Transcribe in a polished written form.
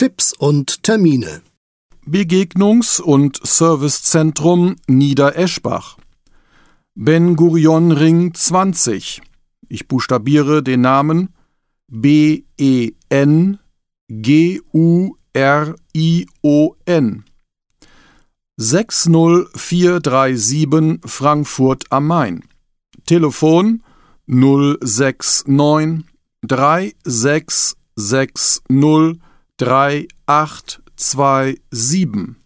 Tipps und Termine. Begegnungs- und Servicezentrum Niedereschbach. Ben-Gurion-Ring 20. Ich buchstabiere den Namen BENGURION. 60437 Frankfurt am Main. Telefon 069 3660 3827.